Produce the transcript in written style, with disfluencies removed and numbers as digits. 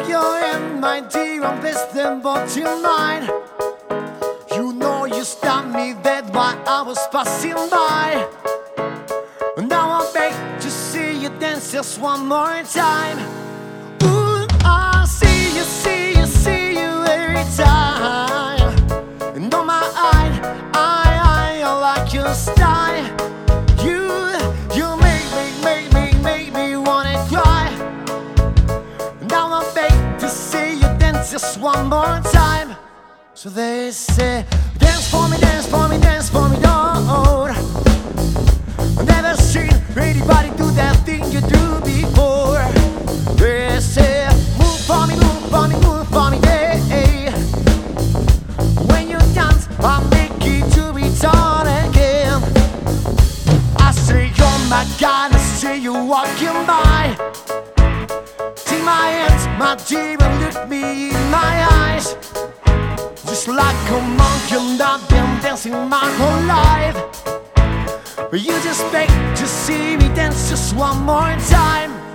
you're in my dear, I'm listening but you're mine. You know you stopped me dead while I was passing by. Now I beg to see you dance just one more time. Ooh, I see you, see you, see you every time. And on my eye, I like your style. You make me wanna cry. Now I beg to see you dance just one more time. So they say, dance for me, dance for me, dance for me, Lord. I've never seen anybody do that thing you do before. They say, move for me, move for me, move for me, yeah. When you dance, I make it to be done again. I say, oh my God, I see you walking by. Take my hands, my dear, and look me in my eyes. Just like a monkey, I've been dancing my whole life. But you just beg to see me dance just one more time.